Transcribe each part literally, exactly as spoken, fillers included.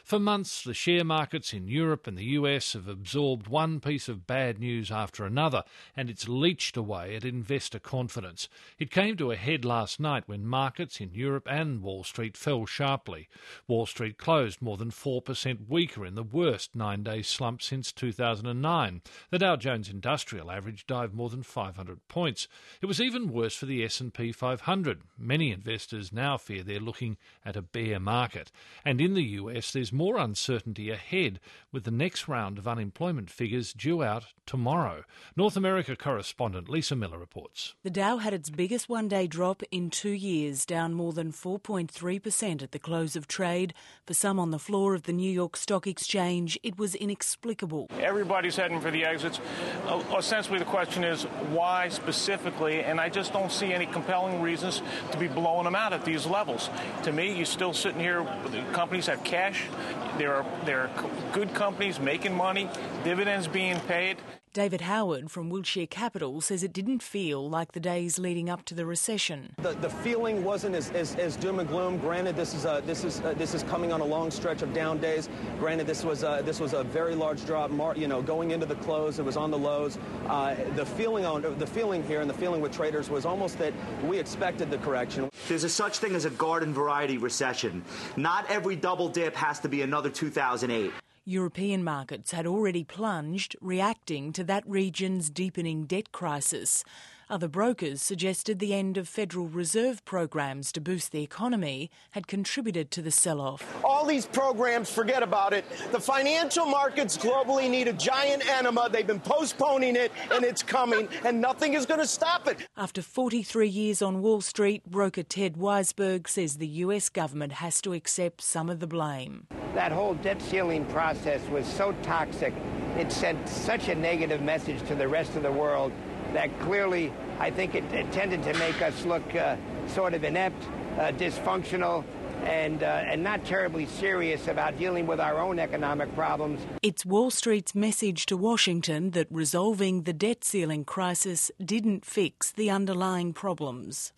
For months, the share markets in Europe and the U S have absorbed one piece of bad news after another, and it's leached away at investor confidence. It came to a head last night when markets in Europe and Wall Street fell sharply. Wall Street closed more than four percent weaker in the worst nine-day slump since two thousand nine. The Dow Jones Industrial Average dived more than five hundred points. It was even worse for the S and P five hundred. Many investors now fear they're looking at a bear market. And in the U S, there's more uncertainty ahead, with the next round of unemployment figures due out tomorrow. North America correspondent Lisa Miller reports. The Dow had its biggest one-day drop in two years, down more than four point three percent at the close of trade. For some on the floor of the New York Stock Exchange, it was inexplicable. Everybody's heading for the exits. Uh, essentially, the question is why specifically, and I just don't see any compelling reasons to be blowing them out at these levels. To me, you're still sitting here, the companies have cash, there are, there are good companies making money, dividends being paid. David Howard from Wilshire Capital says it didn't feel like the days leading up to the recession. The, the feeling wasn't as, as, as doom and gloom. Granted, this is a, this is uh, this is coming on a long stretch of down days. Granted, this was a, this was a very large drop. Mar- you know, going into the close, it was on the lows. Uh, the feeling on the feeling here and the feeling with traders was almost that we expected the correction. There's a such thing as a garden variety recession. Not every double dip has to be another two thousand eight. European markets had already plunged, reacting to that region's deepening debt crisis. Other brokers suggested the end of Federal Reserve programs to boost the economy had contributed to the sell-off. All these programs, forget about it. The financial markets globally need a giant enema. They've been postponing it, and it's coming, and nothing is going to stop it. After forty-three years on Wall Street, broker Ted Weisberg says the U S government has to accept some of the blame. That whole debt ceiling process was so toxic. It sent such a negative message to the rest of the world that clearly I think it, it tended to make us look uh, sort of inept, uh, dysfunctional, and uh, and not terribly serious about dealing with our own economic problems. It's Wall Street's message to Washington that resolving the debt ceiling crisis didn't fix the underlying problems.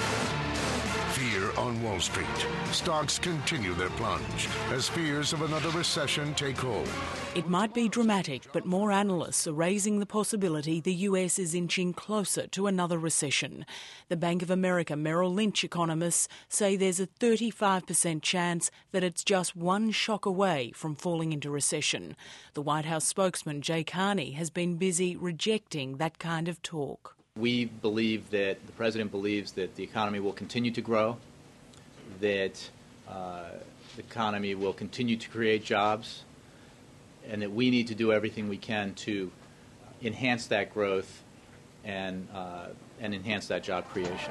Fear on Wall Street. Stocks continue their plunge as fears of another recession take hold. It might be dramatic, but more analysts are raising the possibility the U S is inching closer to another recession. The Bank of America Merrill Lynch economists say there's a thirty-five percent chance that it's just one shock away from falling into recession. The White House spokesman Jay Carney has been busy rejecting that kind of talk. We believe that the President believes that the economy will continue to grow, that uh, the economy will continue to create jobs, and that we need to do everything we can to enhance that growth and, uh, and enhance that job creation.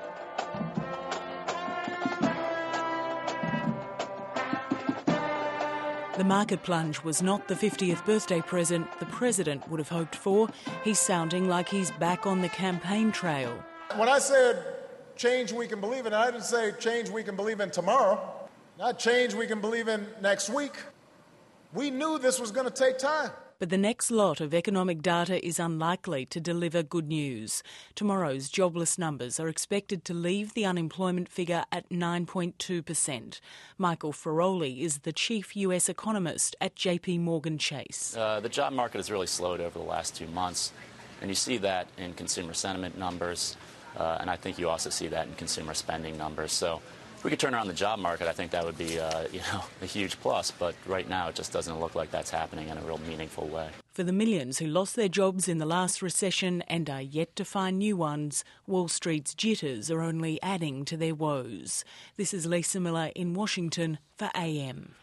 The market plunge was not the fiftieth birthday present the President would have hoped for. He's sounding like he's back on the campaign trail. When I said change we can believe in, I didn't say change we can believe in tomorrow, not change we can believe in next week. We knew this was going to take time. But the next lot of economic data is unlikely to deliver good news. Tomorrow's jobless numbers are expected to leave the unemployment figure at nine point two percent. Michael Ferroli is the chief U S economist at J P Morgan Chase. Uh, the job market has really slowed over the last two months, and you see that in consumer sentiment numbers, uh, and I think you also see that in consumer spending numbers. So if we could turn around the job market, I think that would be uh, you know, a huge plus. But right now, it just doesn't look like that's happening in a real meaningful way. For the millions who lost their jobs in the last recession and are yet to find new ones, Wall Street's jitters are only adding to their woes. This is Lisa Miller in Washington for A M.